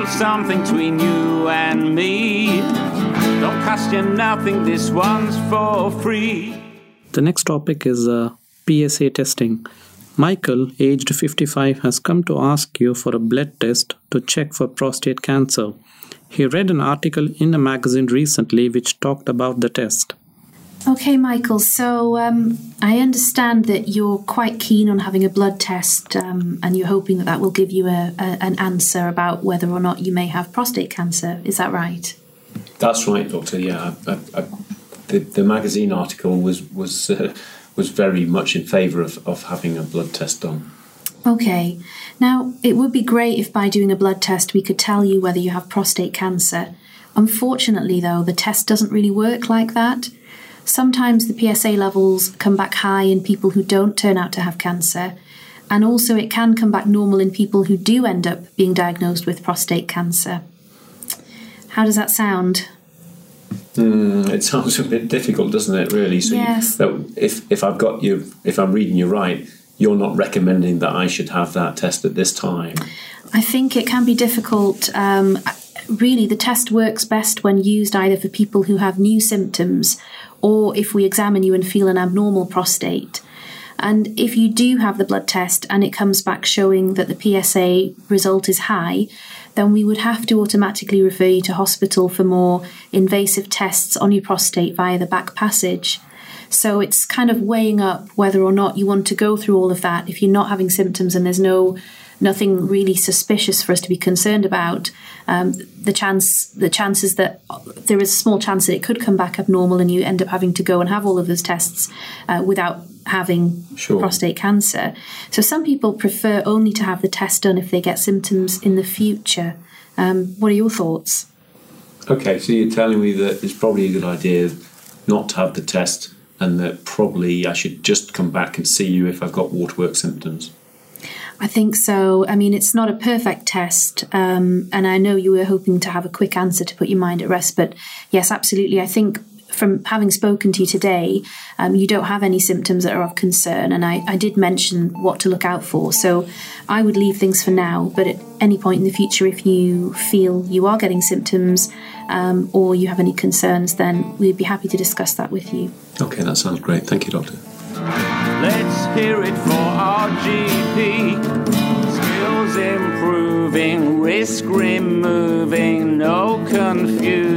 little something between you and me. Don't cost you nothing, this one's for free. The next topic is PSA testing. Michael, aged 55, has come to ask you for a blood test to check for prostate cancer. He read an article in a magazine recently which talked about the test. Okay, Michael, so I understand that you're quite keen on having a blood test and you're hoping that will give you an answer about whether or not you may have prostate cancer. Is that right? That's right, Doctor. Yeah, the magazine article was very much in favour of having a blood test done. Okay. Now, it would be great if by doing a blood test we could tell you whether you have prostate cancer. Unfortunately, though, the test doesn't really work like that. Sometimes the PSA levels come back high in people who don't turn out to have cancer, and also it can come back normal in people who do end up being diagnosed with prostate cancer. How does that sound? It sounds a bit difficult, doesn't it, really? So yes. If I'm reading you right, you're not recommending that I should have that test at this time? I think it can be difficult. Really, the test works best when used either for people who have new symptoms or if we examine you and feel an abnormal prostate. And if you do have the blood test and it comes back showing that the PSA result is high, then we would have to automatically refer you to hospital for more invasive tests on your prostate via the back passage. So it's kind of weighing up whether or not you want to go through all of that if you're not having symptoms and there's nothing really suspicious for us to be concerned about. The chances that there is a small chance that it could come back abnormal and you end up having to go and have all of those tests without having prostate cancer. So some people prefer only to have the test done if they get symptoms in the future. What are your thoughts? Okay, so you're telling me that it's probably a good idea not to have the test and that probably I should just come back and see you if I've got waterwork symptoms. I think so. I mean, it's not a perfect test, and I know you were hoping to have a quick answer to put your mind at rest, but yes, absolutely. I think from having spoken to you today, you don't have any symptoms that are of concern, and I did mention what to look out for, so I would leave things for now, but at any point in the future, if you feel you are getting symptoms or you have any concerns, then we'd be happy to discuss that with you. Okay, that sounds great. Thank you, Doctor. Let's hear it for our GP. Skills improving, risk removing, no confusion.